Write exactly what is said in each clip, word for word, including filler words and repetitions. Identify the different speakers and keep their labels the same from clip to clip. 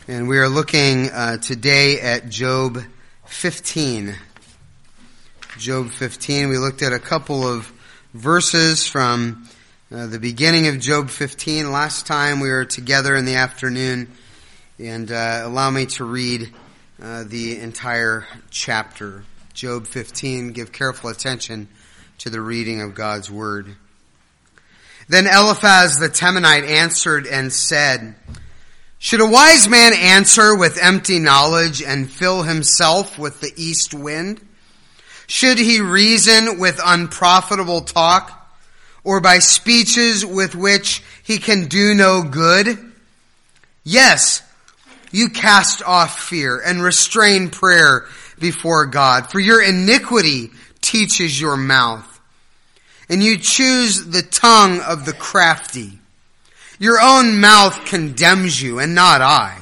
Speaker 1: And we are looking uh, today at Job fifteen. Job fifteen. We looked at a couple of verses from uh, the beginning of Job fifteen. Last time we were together in the afternoon. And uh, allow me to read uh, the entire chapter. Job fifteen. Give careful attention to the reading of God's word. Then Eliphaz the Temanite answered and said, "Should a wise man answer with empty knowledge and fill himself with the east wind? Should he reason with unprofitable talk, or by speeches with which he can do no good? Yes, you cast off fear and restrain prayer before God, for your iniquity teaches your mouth, and you choose the tongue of the crafty. Your own mouth condemns you, and not I.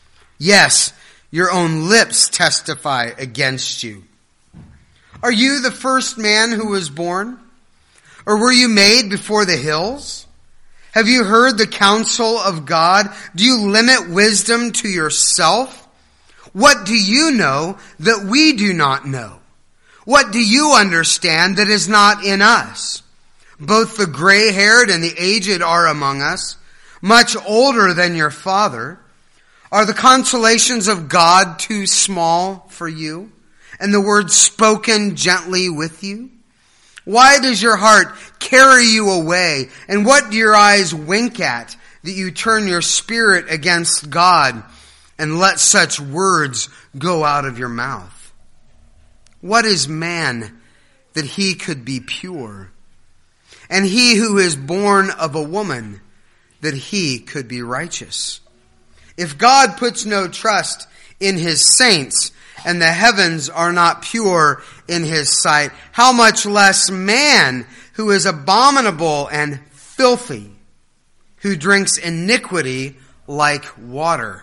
Speaker 1: Yes, your own lips testify against you. Are you the first man who was born? Or were you made before the hills? Have you heard the counsel of God? Do you limit wisdom to yourself? What do you know that we do not know? What do you understand that is not in us? Both the gray-haired and the aged are among us, much older than your father. Are the consolations of God too small for you, and the words spoken gently with you? Why does your heart carry you away, and what do your eyes wink at, that you turn your spirit against God and let such words go out of your mouth? What is man that he could be pure, and he who is born of a woman that he could be righteous? If God puts no trust in his saints, and the heavens are not pure in his sight, how much less man who is abominable and filthy, who drinks iniquity like water?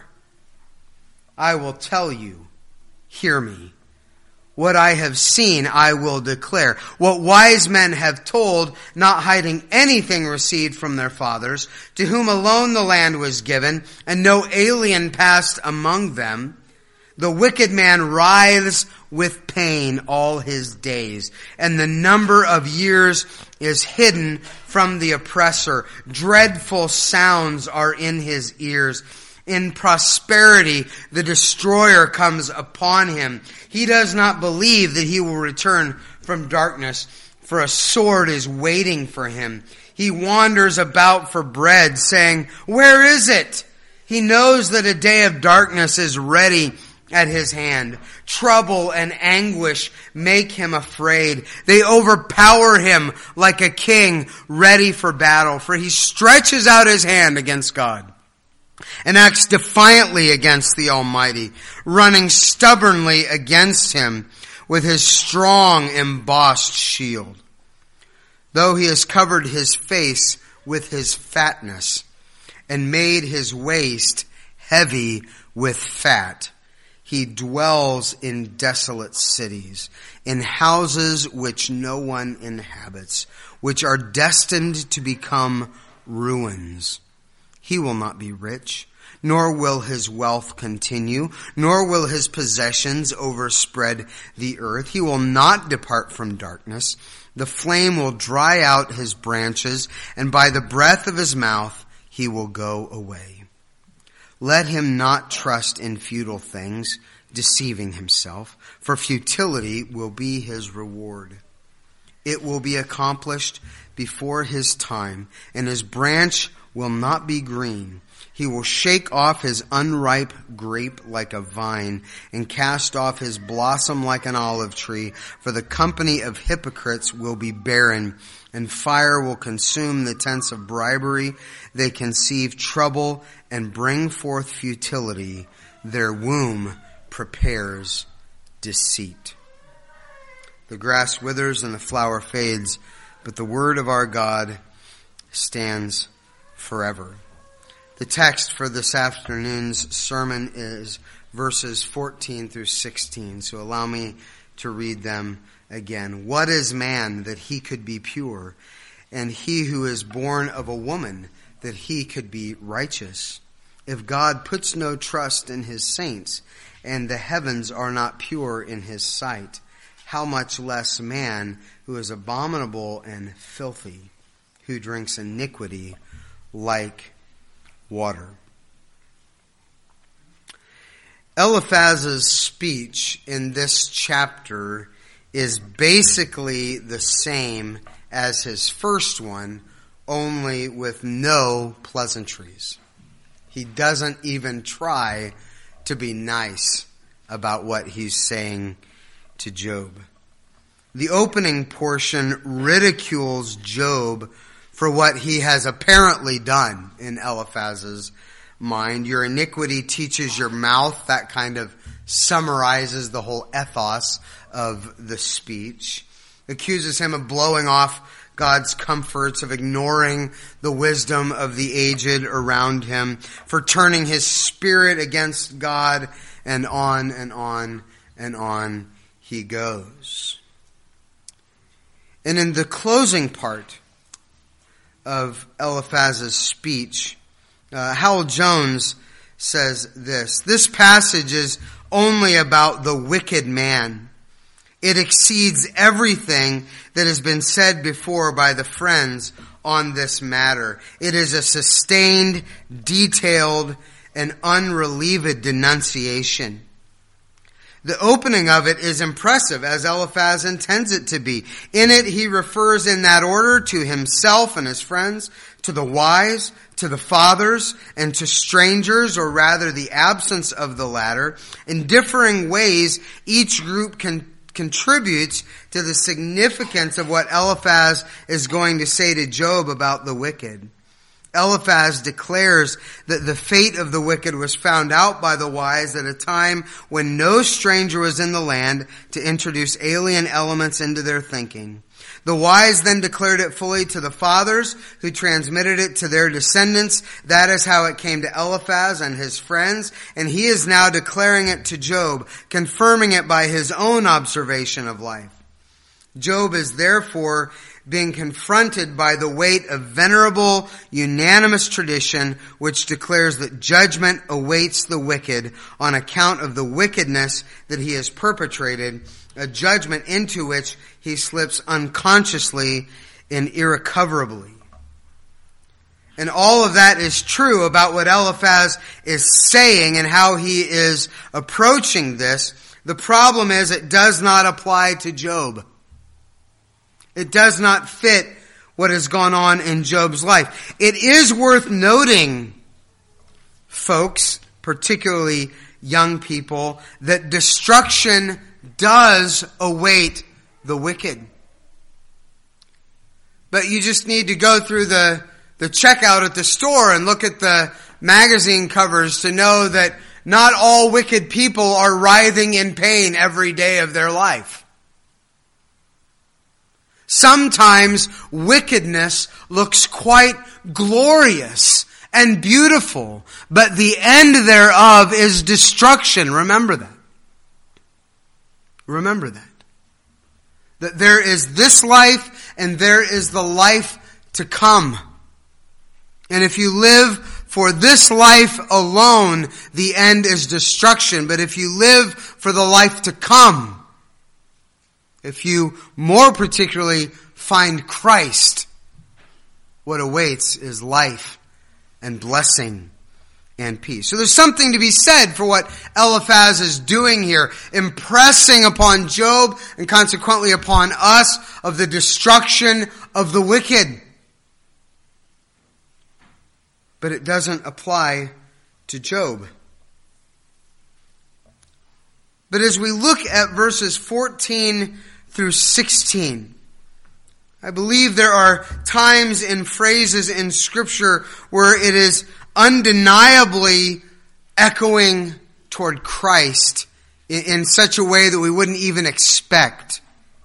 Speaker 1: I will tell you, hear me. What I have seen, I will declare. What wise men have told, not hiding anything received from their fathers, to whom alone the land was given, and no alien passed among them. The wicked man writhes with pain all his days, and the number of years is hidden from the oppressor. Dreadful sounds are in his ears. In prosperity, the destroyer comes upon him. He does not believe that he will return from darkness, for a sword is waiting for him. He wanders about for bread, saying, "Where is it?" He knows that a day of darkness is ready at his hand. Trouble and anguish make him afraid. They overpower him like a king ready for battle, for he stretches out his hand against God and acts defiantly against the Almighty, running stubbornly against him with his strong embossed shield. Though he has covered his face with his fatness and made his waist heavy with fat, he dwells in desolate cities, in houses which no one inhabits, which are destined to become ruins. He will not be rich, nor will his wealth continue, nor will his possessions overspread the earth. He will not depart from darkness. The flame will dry out his branches, and by the breath of his mouth he will go away. Let him not trust in futile things, deceiving himself, for futility will be his reward. It will be accomplished before his time, and his branch will not be green. He will shake off his unripe grape like a vine, and cast off his blossom like an olive tree. For the company of hypocrites will be barren, and fire will consume the tents of bribery. They conceive trouble and bring forth futility. Their womb prepares deceit. The grass withers and the flower fades, but the word of our God stands forever. The text for this afternoon's sermon is verses fourteen through sixteen, so allow me to read them again. What is man that he could be pure, and he who is born of a woman that he could be righteous? If God puts no trust in his saints, and the heavens are not pure in his sight, how much less man who is abominable and filthy, who drinks iniquity like water. Eliphaz's speech in this chapter is basically the same as his first one, only with no pleasantries. He doesn't even try to be nice about what he's saying to Job. The opening portion ridicules Job for what he has apparently done in Eliphaz's mind. Your iniquity teaches your mouth. That kind of summarizes the whole ethos of the speech. Accuses him of blowing off God's comforts, of ignoring the wisdom of the aged around him, for turning his spirit against God, and on and on and on he goes. And in the closing part of Eliphaz's speech, uh, Howell Jones says this: this passage is only about the wicked man. It exceeds everything that has been said before by the friends on this matter. It is a sustained, detailed, and unrelieved denunciation. The opening of it is impressive, as Eliphaz intends it to be. In it, he refers in that order to himself and his friends, to the wise, to the fathers, and to strangers, or rather the absence of the latter. In differing ways, each group can contributes to the significance of what Eliphaz is going to say to Job about the wicked. Eliphaz declares that the fate of the wicked was found out by the wise at a time when no stranger was in the land to introduce alien elements into their thinking. The wise then declared it fully to the fathers, who transmitted it to their descendants. That is how it came to Eliphaz and his friends, and he is now declaring it to Job, confirming it by his own observation of life. Job is therefore being confronted by the weight of venerable, unanimous tradition, which declares that judgment awaits the wicked on account of the wickedness that he has perpetrated, a judgment into which he slips unconsciously and irrecoverably. And all of that is true about what Eliphaz is saying and how he is approaching this. The problem is it does not apply to Job. It does not fit what has gone on in Job's life. It is worth noting, folks, particularly young people, that destruction does await the wicked. But you just need to go through the, the checkout at the store and look at the magazine covers to know that not all wicked people are writhing in pain every day of their life. Sometimes wickedness looks quite glorious and beautiful, but the end thereof is destruction. Remember that. Remember that. That there is this life and there is the life to come. And if you live for this life alone, the end is destruction. But if you live for the life to come, if you more particularly find Christ, what awaits is life and blessing and peace. So there's something to be said for what Eliphaz is doing here, impressing upon Job and consequently upon us of the destruction of the wicked. But it doesn't apply to Job. But as we look at verses fourteen through sixteen, I believe there are times and phrases in Scripture where it is undeniably echoing toward Christ in, in such a way that we wouldn't even expect.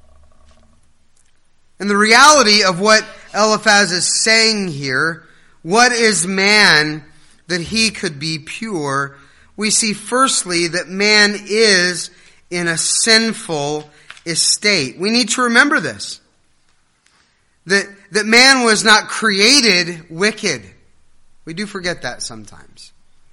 Speaker 1: And the reality of what Eliphaz is saying here, what is man that he could be pure? We see firstly that man is in a sinful estate. We need to remember this. That, that man was not created wicked. We do forget that sometimes.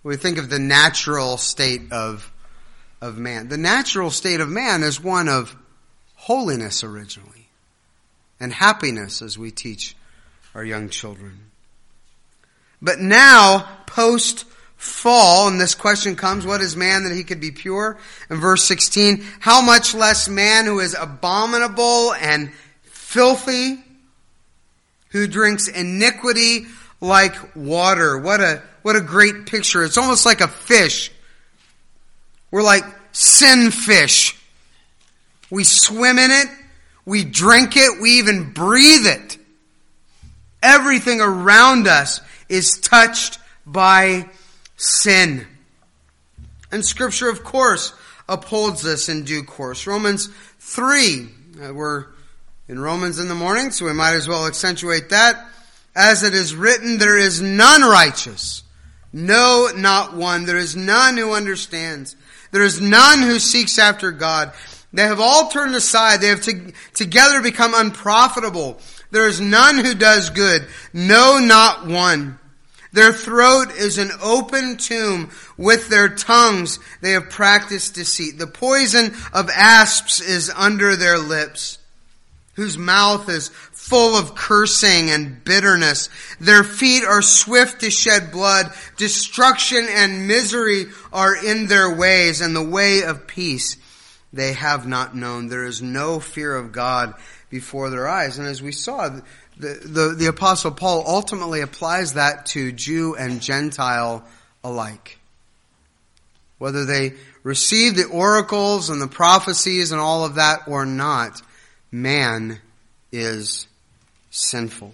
Speaker 1: We think of the natural state of, of man. The natural state of man is one of holiness originally, and happiness, as we teach our young children. But now, post-fall, and this question comes, what is man that he could be pure? In verse sixteen, how much less man who is abominable and filthy, who drinks iniquity like water. What a, what a great picture. It's almost like a fish. We're like sin fish. We swim in it. We drink it. We even breathe it. Everything around us is touched by sin. And Scripture, of course, upholds this in due course. Romans three. Uh, we're in Romans in the morning, so we might as well accentuate that. As it is written, there is none righteous. No, not one. There is none who understands. There is none who seeks after God. They have all turned aside. They have to, together become unprofitable. There is none who does good. No, not one. Their throat is an open tomb. With their tongues they have practiced deceit. The poison of asps is under their lips, whose mouth is full of cursing and bitterness. Their feet are swift to shed blood. Destruction and misery are in their ways, and the way of peace they have not known. There is no fear of God before their eyes. And as we saw, the, the, the Apostle Paul ultimately applies that to Jew and Gentile alike. Whether they receive the oracles and the prophecies and all of that or not, man is sinful.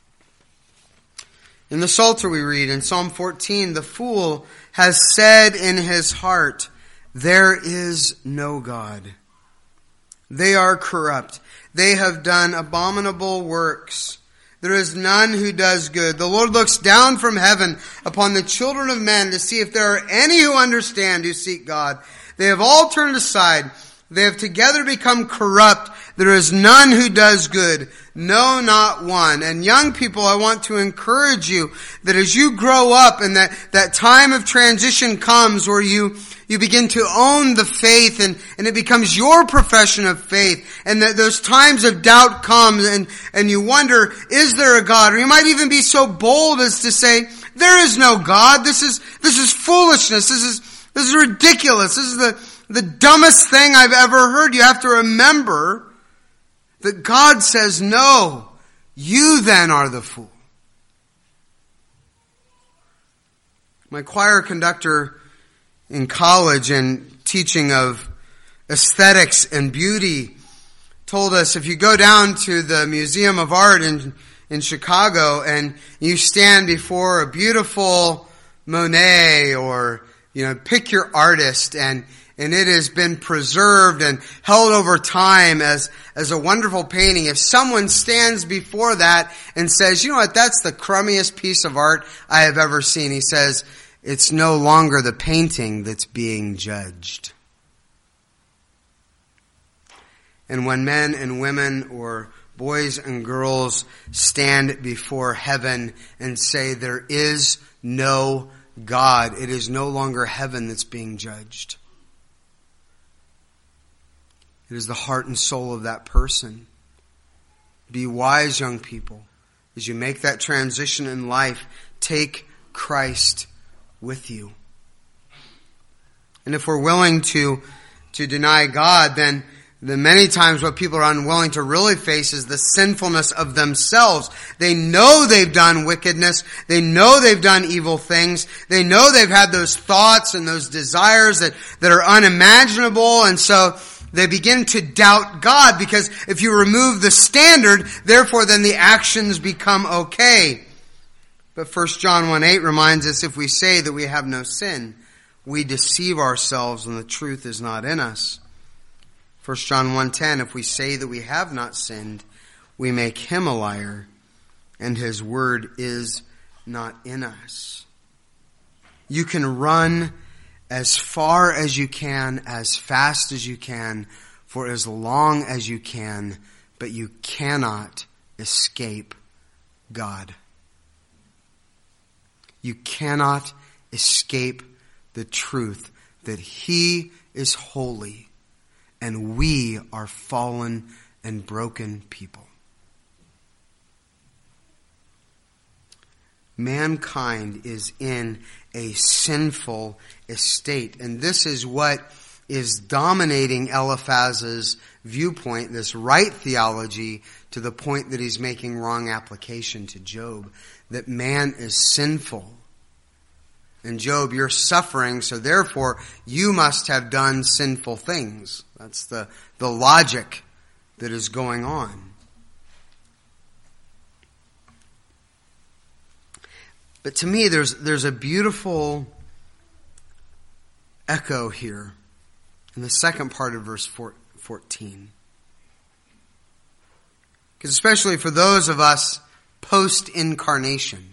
Speaker 1: In the Psalter we read in Psalm fourteen, the fool has said in his heart, there is no God. They are corrupt. They have done abominable works. There is none who does good. The Lord looks down from heaven upon the children of men to see if there are any who understand, who seek God. They have all turned aside. They have together become corrupt. There is none who does good. No, not one. And young people, I want to encourage you that as you grow up and that, that time of transition comes where you, you begin to own the faith and, and it becomes your profession of faith, and that those times of doubt come and, and you wonder, is there a God? Or you might even be so bold as to say, there is no God. This is, this is foolishness. This is, this is ridiculous. This is the, the dumbest thing I've ever heard. You have to remember that God says, no, you then are the fool. My choir conductor in college and teaching of aesthetics and beauty told us, if you go down to the Museum of Art in, in Chicago and you stand before a beautiful Monet or, you know, pick your artist, and and it has been preserved and held over time as, as a wonderful painting. If someone stands before that and says, you know what, that's the crummiest piece of art I have ever seen, he says, it's no longer the painting that's being judged. And when men and women or boys and girls stand before heaven and say there is no God, it is no longer heaven that's being judged. It is the heart and soul of that person. Be wise, young people. As you make that transition in life, take Christ with you. And if we're willing to, to deny God, then, then many times what people are unwilling to really face is the sinfulness of themselves. They know they've done wickedness. They know they've done evil things. They know they've had those thoughts and those desires that, that are unimaginable. And so they begin to doubt God, because if you remove the standard, therefore then the actions become okay. But First John one eight reminds us, if we say that we have no sin, we deceive ourselves and the truth is not in us. First John one ten, if we say that we have not sinned, we make him a liar, and his word is not in us. You can run as far as you can, as fast as you can, for as long as you can, but you cannot escape God. You cannot escape the truth that he is holy and we are fallen and broken people. Mankind is in a sinful estate, and this is what is dominating Eliphaz's viewpoint, this right theology, to the point that he's making wrong application to Job, that man is sinful. And Job, you're suffering, so therefore you must have done sinful things. That's the, the logic that is going on. But to me, there's there's a beautiful echo here in the second part of verse fourteen. Because especially for those of us post-incarnation,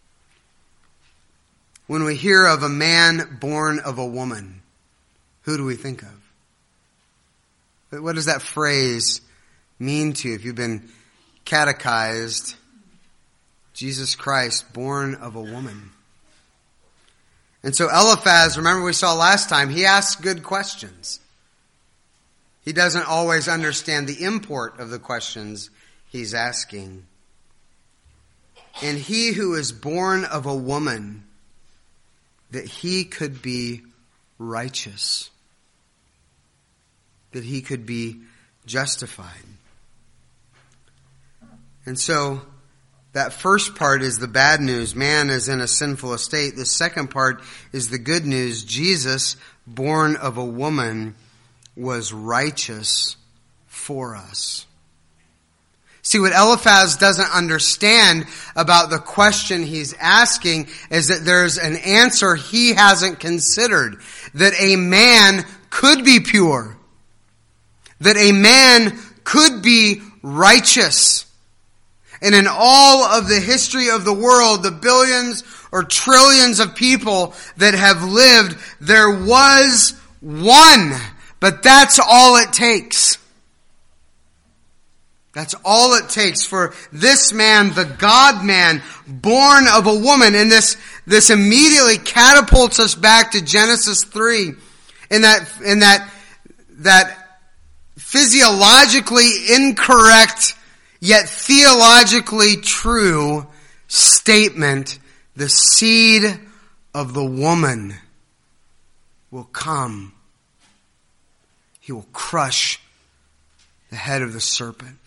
Speaker 1: when we hear of a man born of a woman, who do we think of? What does that phrase mean to you if you've been catechized? Jesus Christ, born of a woman. And so Eliphaz, remember we saw last time, he asks good questions. He doesn't always understand the import of the questions he's asking. And he who is born of a woman, that he could be righteous, that he could be justified. And so that first part is the bad news. Man is in a sinful estate. The second part is the good news. Jesus, born of a woman, was righteous for us. See, what Eliphaz doesn't understand about the question he's asking is that there's an answer he hasn't considered. That a man could be pure. That a man could be righteous. And in all of the history of the world, the billions or trillions of people that have lived, there was one. But that's all it takes. That's all it takes for this man, the God-man, born of a woman. And this, this immediately catapults us back to Genesis three. In that, in that, that physiologically incorrect yet theologically true statement, the seed of the woman will come. He will crush the head of the serpent.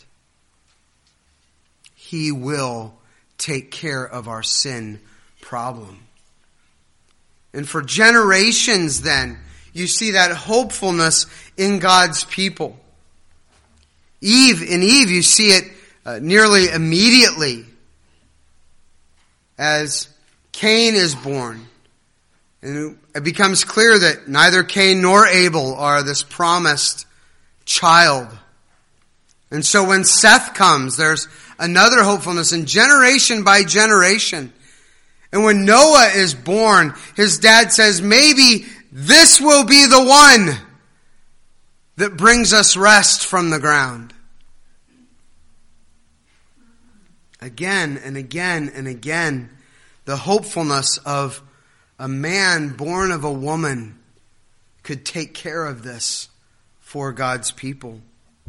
Speaker 1: He will take care of our sin problem. And for generations then, you see that hopefulness in God's people. Eve, in Eve, you see it Uh, nearly immediately as Cain is born. And it becomes clear that neither Cain nor Abel are this promised child. And so when Seth comes, there's another hopefulness, and generation by generation. And when Noah is born, his dad says, maybe this will be the one that brings us rest from the ground. Again and again and again, the hopefulness of a man born of a woman could take care of this for God's people.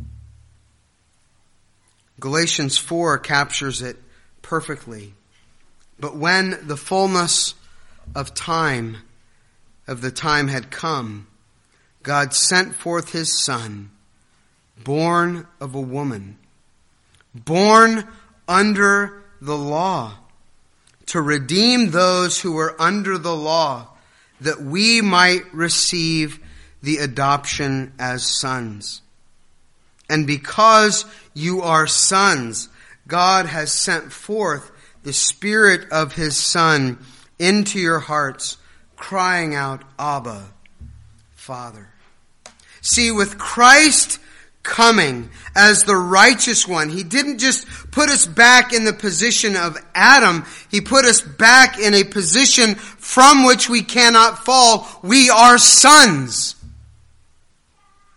Speaker 1: Galatians four captures it perfectly. But when the fullness of time, of the time had come, God sent forth his Son, born of a woman, born under the law, to redeem those who were under the law, that we might receive the adoption as sons. And because you are sons, God has sent forth the Spirit of his Son into your hearts, crying out, Abba, Father. See, with Christ coming as the righteous one, he didn't just put us back in the position of Adam. He put us back in a position from which we cannot fall. We are sons.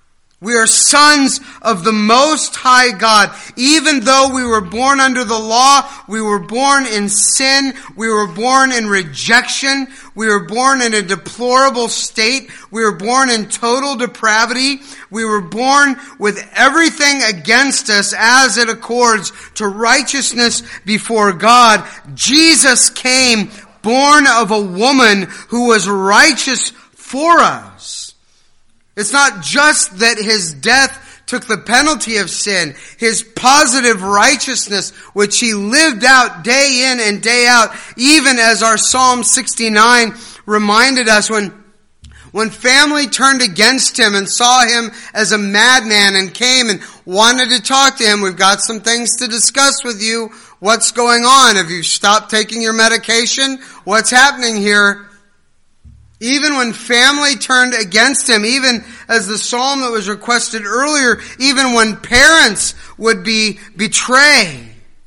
Speaker 1: We are sons of the Most High God. Even though we were born under the law, we were born in sin, we were born in rejection, we were born in a deplorable state, we were born in total depravity, we were born with everything against us as it accords to righteousness before God. Jesus came born of a woman who was righteous for us. It's not just that his death took the penalty of sin. His positive righteousness, which he lived out day in and day out, even as our Psalm sixty-nine reminded us when, when family turned against him and saw him as a madman and came and wanted to talk to him. We've got some things to discuss with you. What's going on? Have you stopped taking your medication? What's happening here? Even when family turned against him, even as the psalm that was requested earlier, even when parents would be betray,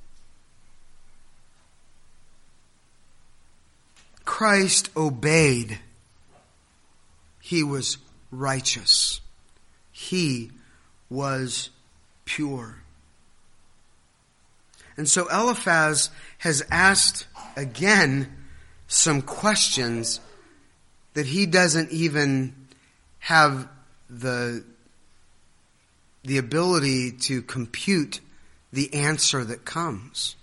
Speaker 1: Christ obeyed. He was righteous. He was pure. And so Eliphaz has asked again some questions that he doesn't even have the, the ability to compute the answer that comes.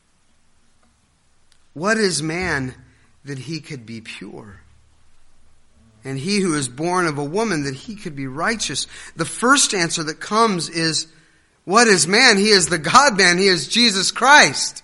Speaker 1: What is man that he could be pure? And he who is born of a woman that he could be righteous? The first answer that comes is, what is man? He is the God-man. He is Jesus Christ.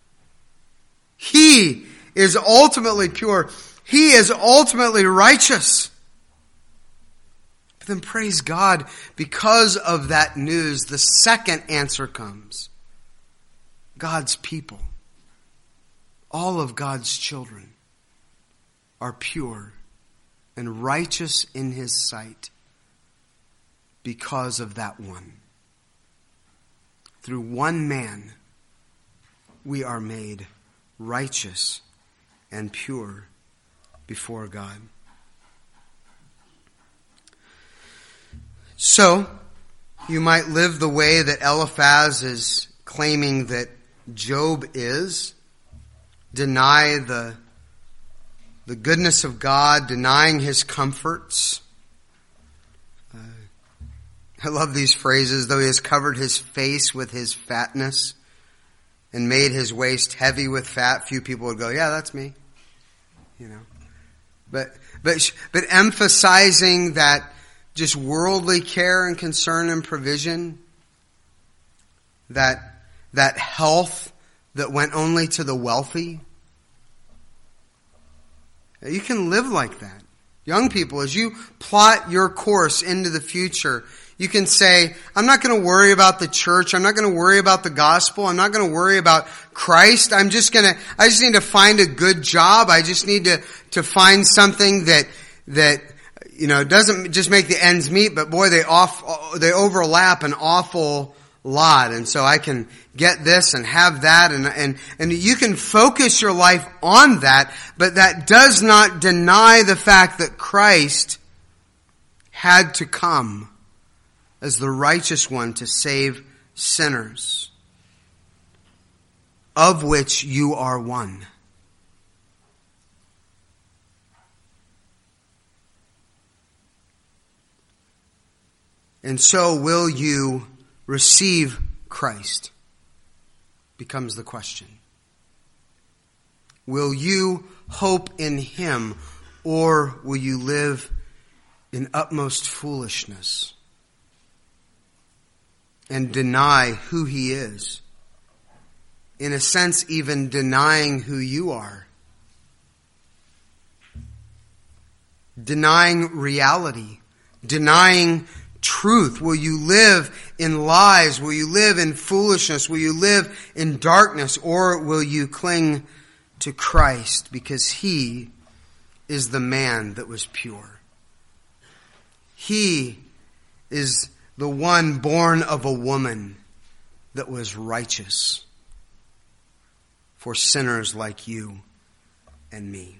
Speaker 1: He is ultimately pure. He is ultimately righteous. But then praise God, because of that news, the second answer comes. God's people, all of God's children, are pure and righteous in his sight because of that one. Through one man, we are made righteous and pure before God. So, you might live the way that Eliphaz is claiming that Job is. Deny the, the goodness of God, denying his comforts. Uh, I love these phrases. Though he has covered his face with his fatness and made his waist heavy with fat, few people would go, yeah, that's me. You know. But, but, but emphasizing that just worldly care and concern and provision, that, that health that went only to the wealthy. You can live like that. Young people, as you plot your course into the future, you can say, I'm not going to worry about the church. I'm not going to worry about the gospel. I'm not going to worry about Christ. I'm just going to, I just need to find a good job. I just need to, to find something that, that, you know, doesn't just make the ends meet, but boy, they off, they overlap an awful lot. And so I can get this and have that, and, and, and you can focus your life on that, but that does not deny the fact that Christ had to come as the righteous one to save sinners, of which you are one. And so will you receive Christ? Becomes the question. Will you hope in him, or will you live in utmost foolishness and deny who he is? In a sense, even denying who you are. Denying reality. Denying truth. Will you live in lies? Will you live in foolishness? Will you live in darkness? Or will you cling to Christ because he is the man that was pure? He is the one born of a woman that was righteous for sinners like you and me.